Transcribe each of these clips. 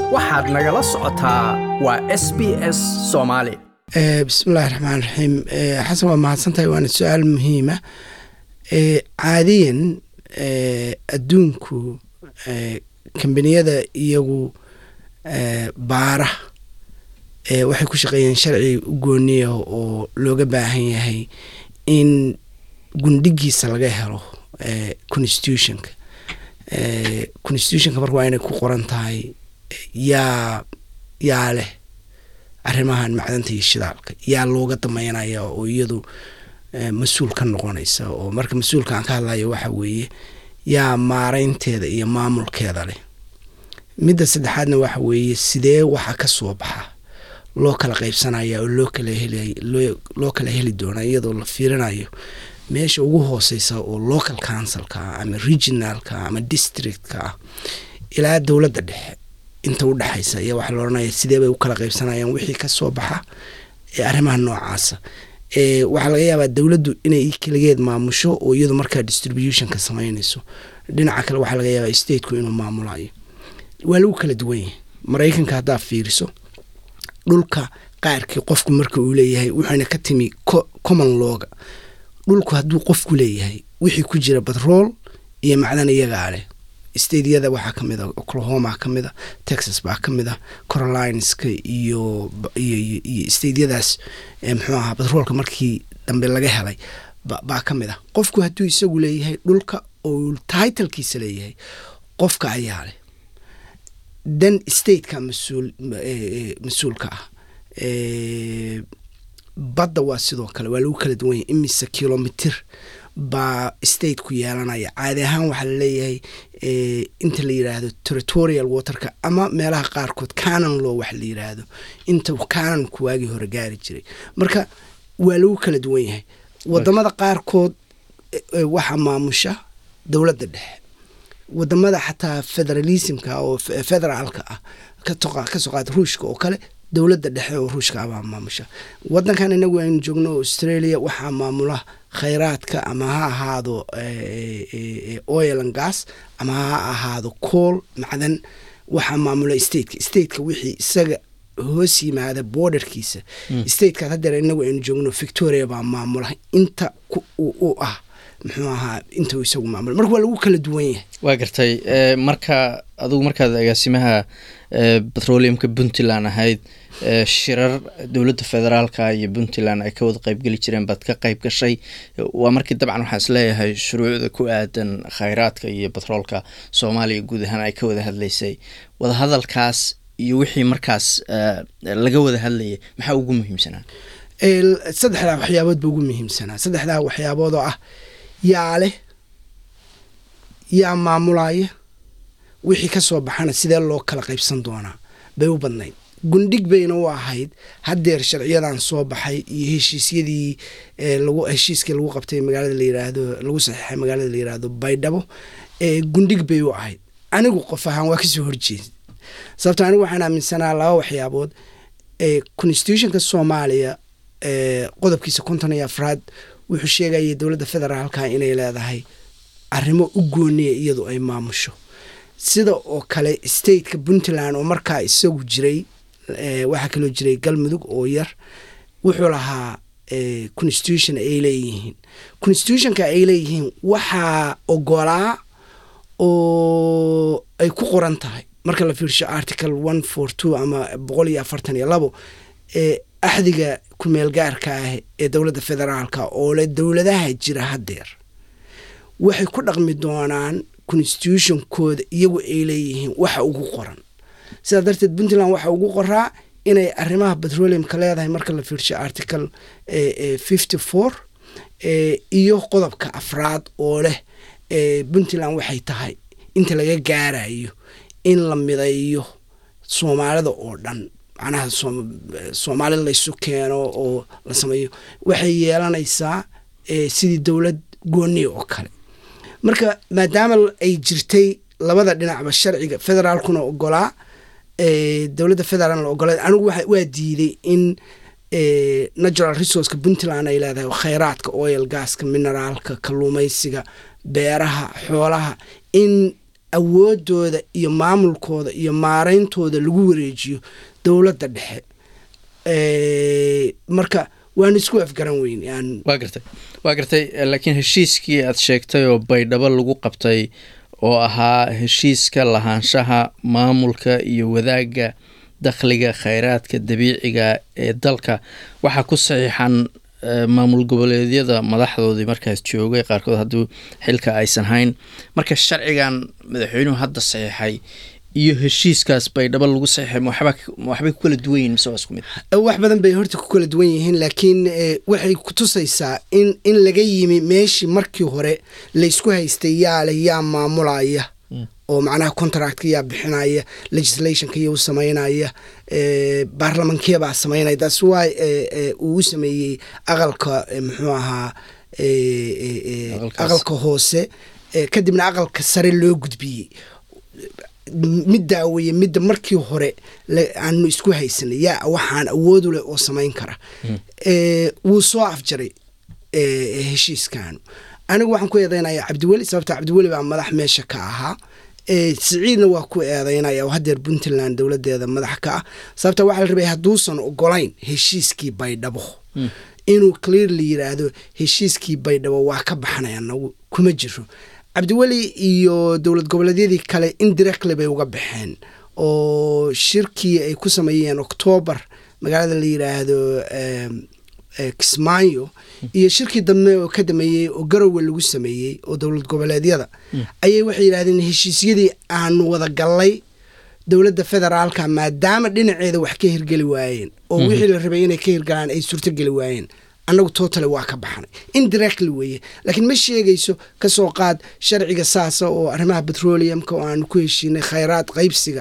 waxaad nagala socotaa waa SBS Soomaali. bismillaahi raxmaani raxiim. xasan waa mahadsantahay, waana su-aal muhiima. caadiyan adduunku kambaniyada iyagu baara waxay ku shaqeeyeen sharci u gooniya oo looga baahan yahay in gundhigiisa laga helo constitutionka. Constitutionka marka waa inay ku qoran tahay yaa leh arrimahan macdanta iyo shidaalka, yaa looga dameynaya oo iyadu mas-uul ka noqonaysa. oo marka mas-uulka aan ka hadlayo waxa weeye yaa maareynteeda iyo maamulkeeda leh. midda saddexaadna waxa weeye sidee waxa ka soo baxa loo kala qaybsanaya oo loo kala heli doona iyadoo la fiirinayo meesha ugu hooseysa oo local councilka ama regionalka ama districtka ilaa dowladda dhexe inta u dhaxaysa iyo waxa la oranaya sidee bay u kala qaybsanayaan wixii ka soo baxa arrimaha noocaasa. waxa laga yaabaa dowladdu inay kaligeed maamusho oo iyadu markaa distributionka sameynayso. dhinaca kale waxa laga yaabaa stateku inuu maamulayo. waa lagu kala duwan yahay. Mareykanka haddaa fiiriso dhulka qaarkii qofku marka uu leeyahay wuxuuna ka timi common lawga. dhulku hadduu qofku leeyahay wixii ku jira batrool iyo macdan iyagaa leh. stateyada waxaa ka mid ah Oklahoma ka mid ah, Texas baa ka mid ah, Carolineska iyo stateyadaas muxuu ahaa batroolka markii dambe laga helay baa ka mid ah. qofku hadduu isagu leeyahay dhulka oo titlekiisa leeyahay qofka ayaa leh. dan stateka mas-uulka ah. badda waa sidoo kale waa lagu kala duwan yahay. imise kilomitir baa state ku yeelanaya. caadi ahaan waxaa laleeyahay inta la yiraahdo territorial waterka ama meelaha qaarkood canon law wax la yiraahdo inta canonku waagii hore gaari jiray. marka waa lagu kala duwan yahay. wadamada qaarkood waxaa maamusha dowladda dhexe. wadamada xataa federalismka oo federaalka ah ka soo qaad ruushka oo kale dowladda dhexe oo ruushka abaa maamusha. wadankan inagu aynu joogno Australia waxaa maamula khayraadka ama ha ahaado oil and gas ama ha ahaado coal macdan. waxaa maamula stateka wixii isaga hoos yimaada borderkiisa. stateka hadda inagu aynu joogno Victoria baa maamula inta u ah muxuu ahaa inta isagu maamula. marka waa lagu kala duwan yahay. waa gartay. marka adigu markaad agaasimaha petroleumka Puntland ahayd, shirar dowladda federaalka iyo Puntland ay ka wada qaybgeli jireen baad ka qayb gashay. waa markii dabcan waxaan isleeyahay shuruucda ku aadan khayraadka iyo batroolka Soomaaliya guud ahaan ay ka wada hadlaysay. wadahadalkaas iyo wixii markaas laga wada hadlayay maxaa ugu muhiimsanaa? saddexdaa waxyaabood ba ugu muhiimsanaa. saddexdaa waxyaabood oo ah yaa leh, yaa maamulaya, wixii ka soo baxana sidee loo kala qaybsan doonaa bay u badnayd. gundhig bayna u ahayd haddeer sharciyadan soo baxay iyo heshiiskii lagu qabtay magaalada la yiraahdo lagu saxiixay magaalada la yiraahdo Baydhabo. gundhig bay u ahayd. anigu qof ahaan waa kasoo horjeeday. sababtoo anigu waxaan aaminsanaa laba waxyaabood. constitutionka Soomaaliya qodobkiisa 54 wuxuu sheegayay dowladda federaalka inay leedahay arrimo u gooniya iyadu ay maamusho. sida oo kale stateka Puntland oo markaa isagu jiray waxaa kaloo jiray Galmudug oo yar wuxuu lahaa constitution ay leeyihiin. constitutionka ay leeyihiin waxaa ogolaa oo ay ku qoran tahay marka la fiirsho article 142 ama 142 axdiga ku meel gaarka ah ee dowladda federaalka oo leh dowladaha jira haddeer waxay ku dhaqmi doonaan constitutionkooda iyagu ay leeyihiin waxa ugu qoran. sidaa darteed Puntland waxa ugu qoraa inay arrimaha petroleumka leedahay marka la fiirsho article 54 iyo qodobka 4 oo leh Puntland waxay tahay inta laga gaarayo in la mideeyo Soomaalida oo dhan. macnaha Soomaalida la isu keeno oo la sameeyo waxay yeelanaysaa sidii dowlad gooni oo kale. marka maadaama ay jirtay labada dhinacba sharciga federaalkuna ogolaa dowladda federaalna ogolaa, anigu waa diiday in natural resourceka Puntland ay leedahay khayraadka oil gaska mineraalka kalluumaysiga beeraha xoolaha in awoodooda iyo maamulkooda iyo maarayntooda lagu wareejiyo dowladda dhexe. Marka waan isku afgaran weyn. waa gartay laakiin heshiiskii aad sheegtay oo Baydhabo lagu qabtay oo ahaa heshiiska lahaanshaha maamulka iyo wadaagga dakhliga khayraadka dabiiciga ee dalka waxaa ku saxiixan maamul goboleedyada madaxdoodii markaas joogay qaarkood hadduu xilka aysan hayn. marka sharcigan madaxweynuhu hadda saxiixay iyo heshiiskaas Baydhabo lagu saxiixay waxbay ku kala duwan yihiin mise waa isku mid? wax badan bay horta ku kala duwan yihiin, laakiin waxay ku tusaysaa in laga yimi meeshii markii hore laysku haystay yaa maamulaya oo macnaha contractka yaa bixinaya, legislationka yaa u samaynaya, baarlamankeebaa samaynaya. that's why uu sameeyey aqalka muxuu ahaa aqalka hoose kadibna aqalka sare loo gudbiyey. middaa weye midda markii hore aanu isku haysanay yaa waxaan awoodu leh oo samayn kara. wuu soo afjaray heshiiskaanu. anigu waxaan ku eedeynaya Cabdiweli, sababta Cabdiweli baa madax meesha ka ahaa. Siciidna waa ku eedeynaya oo hadeer Puntland dowladeeda madax ka ah. sababta waxaa la rabay hadduusan ogolayn heshiiskii Baydhabo inuu clearly yiraahdo heshiiskii Baydhabo waa ka baxnay anagu kuma jiro. Cabdiweli iyo dowlad goboleedyadii kale indirectly bay uga baxeen oo shirkii ay ku sameeyeen October magaalada la yiraahdo Kismaayo iyo shirkii dambe oo ka dameeyay oo Garowe lagu sameeyay oo dowlad goboleedyada ayay waxay yiraahdeen heshiisyadii aanu wada galay dowladda federaalka maadaama dhinaceeda wax ka hirgeli waayeen oo wixii la rabay inay ka hirgalaan ay suurto gali waayeen annagu totally waa ka baxnay indirectly weeye. laakiin ma sheegayso ka soo qaad sharciga saasa oo arrimaha petroleumka oo aan ku heshiinay khayraad qaybsiga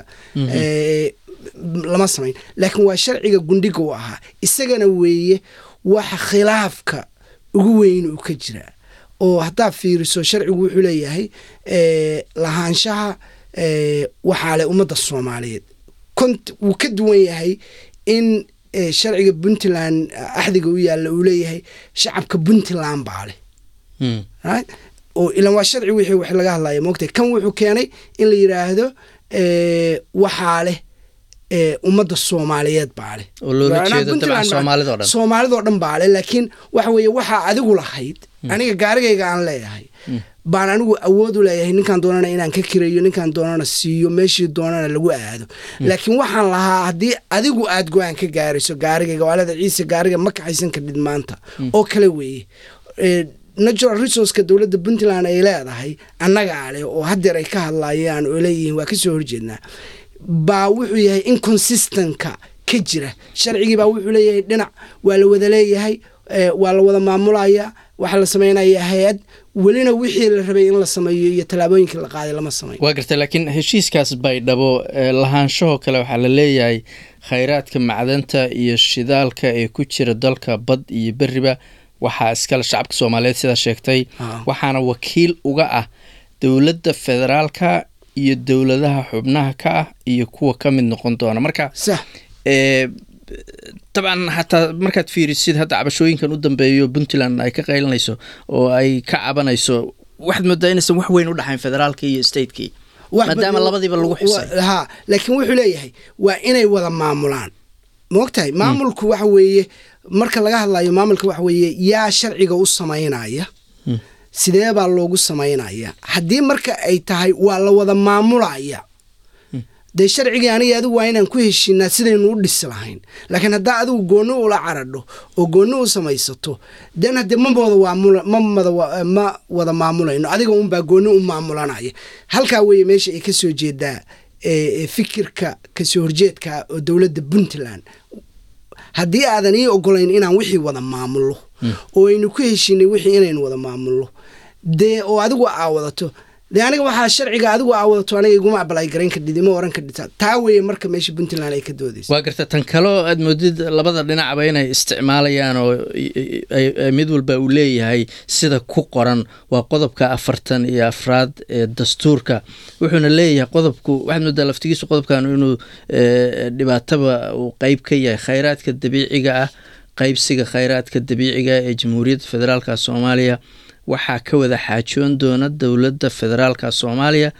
lama samayn, laakiin waa sharciga gundhiga u ahaa. isagana weeye waxa khilaafka ugu weyn uu ka jira oo haddaa fiiriso sharcigu wuxuu leeyahay lahaanshaha waxaa leh ummadda Soomaaliyeed. wuu ka duwan yahay in sharciga Puntland axdiga u yaalla uu leeyahay shacabka Puntland baa leh. right oo ilan waa sharci wixii wax laga hadlayo moogtay. kan wuxuu keenay in la yiraahdo waxaa leh ummadda Soomaaliyeed baa leh oo loo jeedo dabcan Soomaalida oo dhan baa leh. laakiin waxa weeye waxa adigu lahayd aniga gaarigayga aan leeyahay baan anigu awood u leeyahay ninkan doonana inaan ka kireeyo, ninkan doonana siiyo, meeshii doonana lagu aado. laakiin waxaan lahaa haddii adigu aad go'aan ka gaariso gaarigayga waalada ciise gaariga ma kaxaysan kardhid maanta oo kale weeye. natural resource-ka dowladda Puntland ay leedahay annagaa leh oo hadeer ay ka hadlayaan oo leeyihiin waa ka soo horjeednaa baa wuxuu yahay inconsistent-ka ka jira. sharcigii baa wuxuu leeyahay dhinac waa la wada leeyahay, waa la wada maamulaya, waxaa la sameynaya hay-ad, welina wixii la rabay in la sameeyo iyo tallaabooyinkii la qaaday lama sameeyo. waa gartay laakiin heshiiskaas Baydhabo lahaanshahoo kale waxaa la leeyahay khayraadka macdanta iyo shidaalka ee ku jira dalka bad iyo beriba waxaa iskale shacabka Soomaaliyeed sida sheegtay waxaana wakiil uga ah dowladda federaalka iyo dowladaha xubnaha ka ah iyo kuwa ka mid noqon doona. marka طبعا حتى markaad fiirisid hadda cabashooyinkan u dambeeyo Puntland ay ka qaylinayso oo ay ka cabanayso waxaad moodaa inaysan wax weyn u dhaxayn federaalka iyo stateki maadaama labadiiba lagu xusay. laakiin wuxuu leeyahay waa inay wada maamulaan. moogtahay maamulku waxa weeye marka laga hadlayo maamulka waxa weeye yaa sharciga u sameynaya sidee baa loogu sameynaya. haddii marka ay tahay waa la wada maamulaya dee sharcigii aniga adigu waa inaan ku heshiinaa sidaynu u dhisi lahayn. laakiin haddaa adigu gooni ula caradho oo gooni u samaysato den haddee ma wada maamulayno adiga unbaa gooni u maamulanaya. halkaa weeye meesha ay ka soo jeedaa fikirka kasoo horjeedka oo dowladda Puntland. haddii aadan ii ogolayn inaan wixii wada maamulo oo aynu ku heshiinay wixii inaynu wada maamulo dee oo adigu aa wadato dee aniga waxaa sharciga adigu aa wadato aniga iguma abalay garayn kardhid ima oran kardhid. taa weeye marka meesha Puntland ay ka doodayso. waa garta tan kaloo aad moodid labada dhinacba inay isticmaalayaan oo mid walba uu leeyahay sida ku qoran waa qodobka 44 ee dastuurka. wuxuuna leeyahay qodobku waxaad moodaa laftigiisu qodobkan inuu dhibaataba uu qayb ka yahay khayraadka dabiiciga ah qaybsiga khayraadka dabiiciga ee Jamhuuriyadda Federaalka Soomaaliya waxaa ka wada xaajoon doona dowladda federaalka Soomaaliya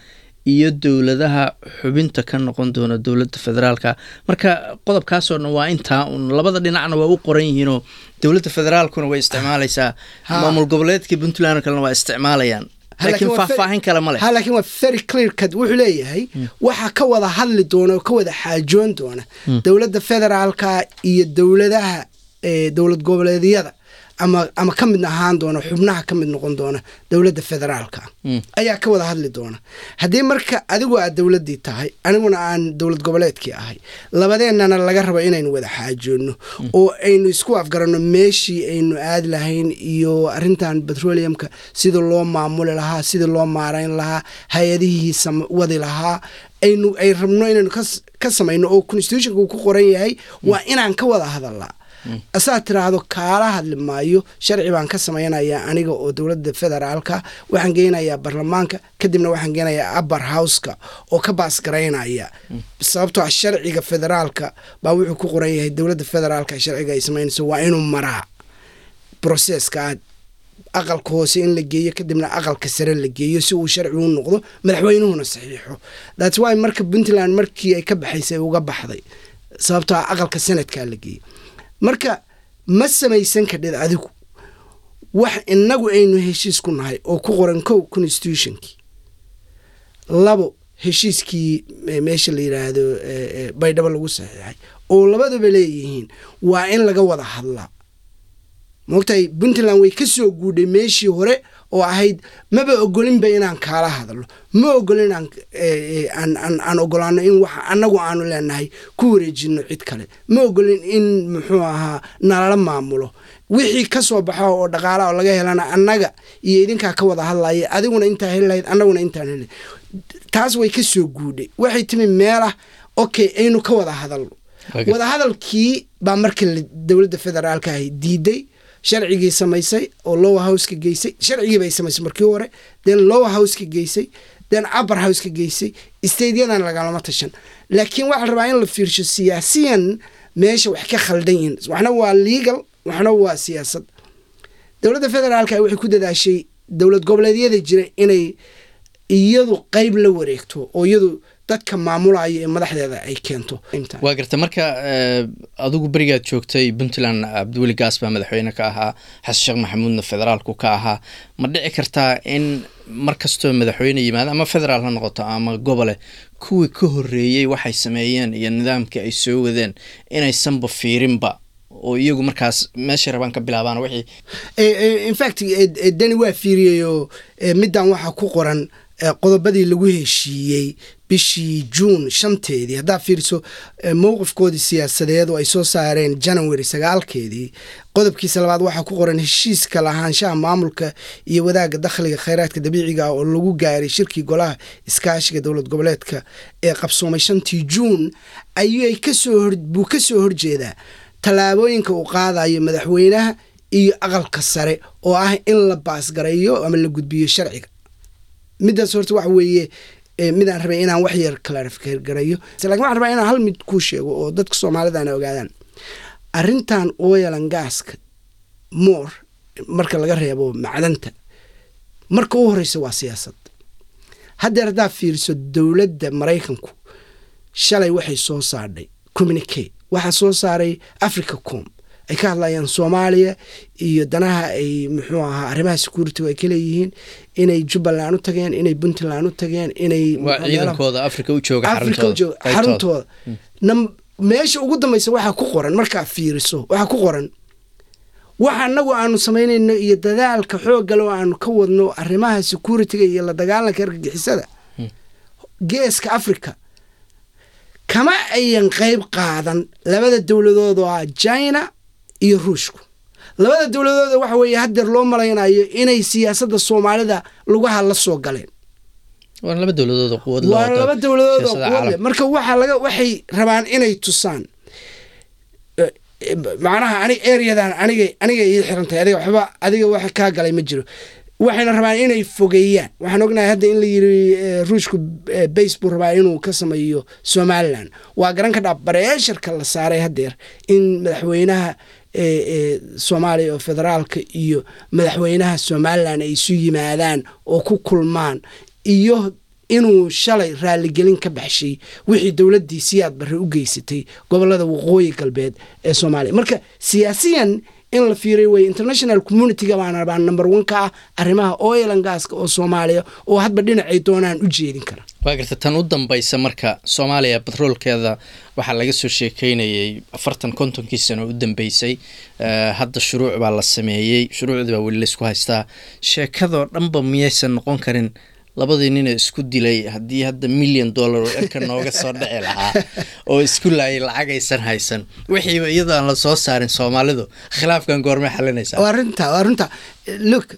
iyo dowladaha xubinta ka noqon doona dowladda federaalka. Marka qodobkaasoo dhan waa intaa un, labada dhinacna waa u qoran yihiinoo dowladda federaalkuna way isticmaalaysaa, maamul goboleedkii Puntland kalena waa isticmaalayaan, laakiin faahfaahin kale ma leh. laakiin waa very clear cut wuxuu leeyahay waxa ka wada hadli doona oo ka wada xaajoon doona dowladda federaalka iyo dowladaha dowlad goboleedyada ama ka mid ahaan doona xubnaha ka mid noqon doona dowladda federaalka ayaa ka wada hadli doona. haddii marka adigu aad dowladdii tahay aniguna aan dowlad goboleedkii ahay, labadeennana laga rabo inaynu wada xaajoonno oo aynu isku afgaranno meeshii aynu aadi lahayn iyo arrintan petroleumka sida loo maamuli lahaa, sida loo maarayn lahaa, hay-adihiisa wadi lahaa, ay rabno inaynu ka samayno oo constitutionka uu ku qoran yahay waa inaan ka wada hadalnaa. asaa tiraahdo kaala hadli maayo, sharci baan ka samaynayaa aniga oo dowladda federaalka, waxaan geynayaa baarlamaanka, kadibna waxaan geynayaa upper houseka oo ka baasgaraynaya, sababtoo ah sharciga federaalka baa wuxuu ku qoran yahay dowladda federaalka sharciga ay samaynayso waa inuu maraa processka aqalka hoose in la geeyo, kadibna aqalka sare la geeyo si uu sharci u noqdo, madaxweynuhuna saxiixo. that's why marka Puntland markii ay ka baxaysay uga baxday, sababtoo ah aqalka sanadkaa la geeyo. marka ma samaysan kadhid adigu wax inagu aynu heshiis ku nahay oo ku qoran kow constitutionkii, labo heshiiskii meesha la yiraahdo baydhabo lagu saxiixay oo labaduba leeyihiin waa in laga wada hadlaa. moogtahay Puntland way ka soo guudhay meeshii hore oo ahayd maba ogolinba inaan kaala hadlo, ma ogolin aan ogolaano in wax annagu aanu leenahay ku wareejino cid kale, ma ogolin in muxuu ahaa nalala maamulo, wixii ka soo baxa oo dhaqaala oo laga helana annaga iyo idinkaa ka wada hadlaya, adiguna intaa heli lahayd annaguna intaan heli. taas way ka soo guudhay, waxay timi meelah okay aynu ka wada hadalno. wada hadalkii baa marka dowladda federaalka ahay diiday, sharcigii samaysay oo lower houseka geysay, sharcigii bay samaysay markii hore, then lower houseka geysay, then upper houseka geysay, stateyadan lagalama tashan. laakiin waxaa rabaa in la fiirsho siyaasiyan meesha wax ka khaldan yihiin, waxna waa legal waxna waa siyaasad. dowladda federaalka waxay ku dadaashay dowlad goboleedyada jira inay iyadu qayb la wareegto oo iyadu dadka maamulaya ee madaxdeeda ay keento. waa garta. marka adigu berigaad joogtay Puntland, Cabdiweli Gaas baa madaxweyne ka ahaa, xasan sheekh maxamuudna federaalku ka ahaa. ma dhici kartaa in markastoo madaxweyne yimaado ama federaal ha noqoto ama gobole, kuwii ka horreeyey waxay sameeyeen iyo nidaamkii ay soo wadeen inaysanba fiirinba oo iyagu markaas meeshay rabaan ka bilaabaan wixii? in fact dani waa fiiriyayoo middan waxaa ku qoran qodobadii lagu heshiiyey bishii June 5 haddaa fiiriso mowqifkoodii siyaasadeed oo ay soo saareen January 9 qodobkiisa labaad waxaa ku qoran heshiiska lahaanshaha maamulka iyo wadaagga dakhliga kheyraadka dabiiciga oo lagu gaaray shirkii golaha iskaashiga dowlad goboleedka ee qabsoomay 5 June ayay ka soo horjeedaa tallaabooyinka uu qaadayo madaxweynaha iyo aqalka sare oo ah in la baasgareeyo ama la gudbiyo sharciga. midaas horta waxa weeye midaan rabay inaan wax yar clarify garayo, laakiin waxaan rabaa inaan hal mid ku sheego oo dadka Soomaalida ay ogaadaan. arrintan oil and gaska more marka laga reebo macdanta, marka u horeysa waa siyaasad. hadda fiirso dowladda Mareykanku shalay waxay soo saarday communique, waxa soo saaray Africacom ay ka hadlayaan Soomaaliya iyo danaha ay muxuu ahaa arrimaha security ay kala yihiin, inay Jubbaland u tageen, inay Puntland u tageen, inay ciidankooda Afrika u jooga xaruntooda. meesha ugu dambaysa waxa ku qoran marka fiiriso, waxa ku qoran waxa anagu aanu sameynayno iyo dadaalka xoogga leh oo aanu ka wadno arrimaha security iyo la dagaalanka argagixisada geeska Afrika kama ayan qayb qaadan labada dowladood oo China iyo Ruushku. labada dowladood waxa weeye hadda loo malaynayo inay siyaasadda Soomaalida lugaha la soo galeen. waa laba dowladood oo quwad leh marka waxay rabaan inay tusaan macnaha areadan aniga ii xirantay adiga wax ka galay ma jiro, waxayna rabaan inay fogeeyaan. waxaan ognahay hadda in la yiri Ruushku baseball rabaa inuu ka sameeyo Somaliland, waa garan ka dhaaf bareesharka la saaray hadeer in madaxweynaha Soomaaliya oo federaalka iyo madaxweynaha Somaliland ay isu yimaadaan oo ku kulmaan iyo inuu shalay raaligelin ka baxshay wixii dowladdii siyaad barre u geysatay gobollada waqooyi galbeed ee soomaaliya marka siyaasiyan in la fiiriyo way international community-ga baa number 1 ka ah arrimaha oil and gas oo Soomaaliya oo hadba dhinacay doonaan u jeedin kara waa garta tan u dambaysa marka Soomaaliya petrolkeeda waxa laga soo sheekeynayay 40-50 sano u dambeysay hadda shuruuc baa la sameeyay shuruucda baa wali la isku haystaa sheekado dhanba miyaysan noqon karin labadii nin isku dilay hadii hadda $1 million ka nooga soo dhici lahaa oo isku laayay lacag aysan haysan wixii iyada aan la soo saarin Soomaalidu khilaafkan goorma xalinaysa arinta look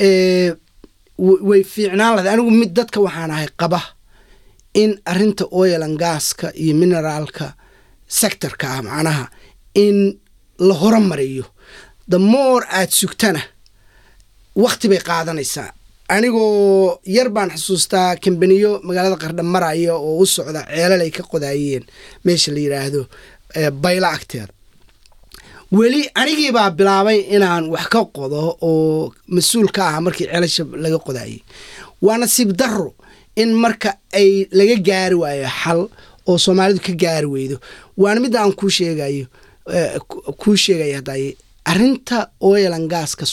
way fiicnaan lahayd anigu mid dadka waxaan ahay qaba in arinta oil and gas-ka iyo mineralka sector-ka macnaha in la horumariyo the more aad sugtana waqti bay qaadanaysaa anigoo yar baan xasuustaa kambaniyo magaalada Qardho maraya oo u socda ceelal ay ka qodaayeen meesha la yiraahdo bayla agteeda weli anigii baa bilaabay inaan wax ka qodo oo mas'uul ka ah markii ceelasha laga qodaayay waa nasiib darro in marka ay laga gaari waayo xal oo Soomaalidu ka gaari weydo waana mid aan ku sheegay haday arinta oil and gas-ka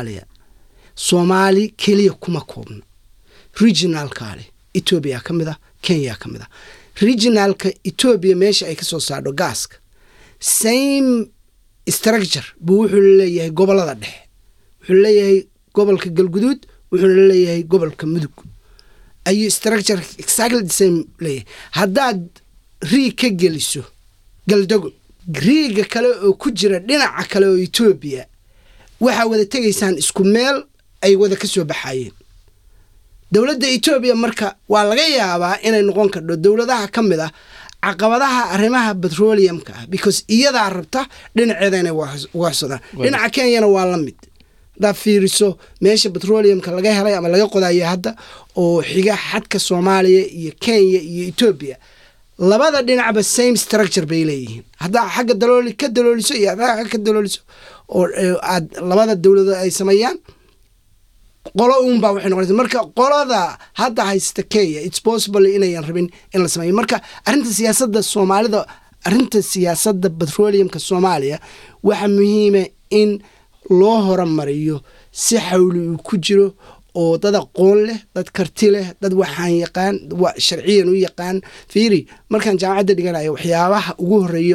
Soomaali kaliya kuma koobna regional-kaale Ethiopia kamida Kenya kamida regional-ka Ethiopia meesha ay ka soo saardo gaaska same structure buu wuxuu leeyahay gobolada dhexe wuxuu leeyahay gobolka Galguduud wuxuu leeyahay gobolka Mudug ay structure exactly the same leeyahay haddaad rii ka geliso galdago riiga kale oo ku jira dhinaca kale oo Ethiopia waxa wada tagaysaan isku meel ay wada ka soo baxayeen dawladda Ethiopia marka waa laga yaabaa inay noqon karto dawladaha kamid ah caqabadaha arrimaha petroleum-ka because iyada rabta dhinaceeda inay waxsadaan dhinaca Kenya waa la mid da fiiriso meesha petroleum-ka laga helay ama laga qodayo hadda oo xiga xadka Soomaaliya iyo Kenya iyo Ethiopia labada dhinacba same structure bay leeyihiin hadda xagga dalooliso iyo xagga dalooliso oo aad labada dawladood ay sameeyaan qolo baa waxay noqonaysaa marka qolada hadda haysta Kenya it's possible inayan rabin in la sameeyo marka arinta siyaasadda Soomaalida arinta siyaasadda petroleum-ka Soomaaliya waxa muhiim ah in loo horumariyo si xawli ku jiro oo dad aqoon leh dad karti leh dad waxaan yaqaan sharciyan u yaqaan fiiri markaan jaamacadda dhiganayo waxyaabaha ugu horeeya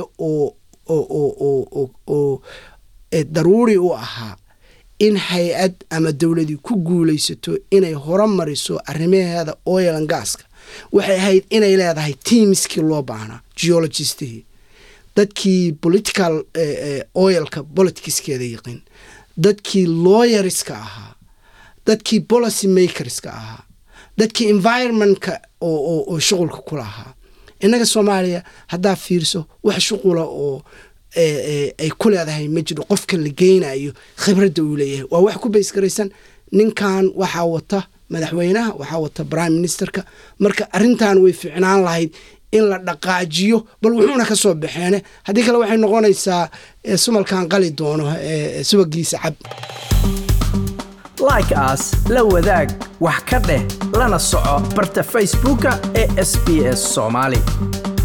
oo daruuri u ahaa in hay'ad ama dawladii ku guulaysato inay horumariso arrimaheeda oil and gas-ka waxay ahayd inay leedahay teamskii loo baahnaa geologistii dadkii political oilka politicskeeda yaqaan dadkii lawyerska ahaa dadkii policy makerska ahaa dadkii environmentka oo shuqulka ku lahaa inaga Soomaaliya haddaa fiirso wax shuqula oo ay ku leedahay ma jiro qofka la geynayo khibradda uu leeyahay waa wax ku base garaysan ninkan waxa wata madaxweynaha waxa wata prime ministerka marka arintan way fiicnaan lahayd in la dhaqaajiyo bal wuxuuna ka soo baxeene hadii kale waxay noqonaysaa sumalkan qali doono subagiisa cab like us la wadaag wax ka dheh lana soco barta Facebook ee SBS Somali